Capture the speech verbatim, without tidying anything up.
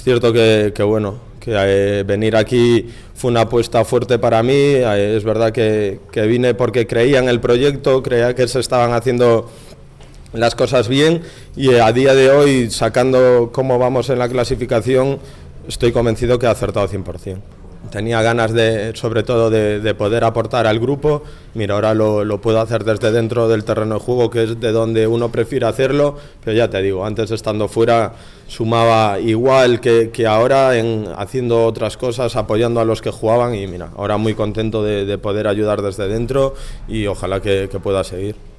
Es cierto que, que bueno, que eh, venir aquí fue una apuesta fuerte para mí. Eh, es verdad que, que vine porque creía en el proyecto, creía que se estaban haciendo las cosas bien y eh, a día de hoy, sacando cómo vamos en la clasificación, estoy convencido que he acertado cien por ciento. Tenía ganas de, sobre todo, de, de poder aportar al grupo. Mira, ahora lo, lo puedo hacer desde dentro del terreno de juego, que es de donde uno prefiere hacerlo, pero ya te digo, antes estando fuera sumaba igual que, que ahora en haciendo otras cosas, apoyando a los que jugaban y mira, ahora muy contento de, de poder ayudar desde dentro y ojalá que, que pueda seguir.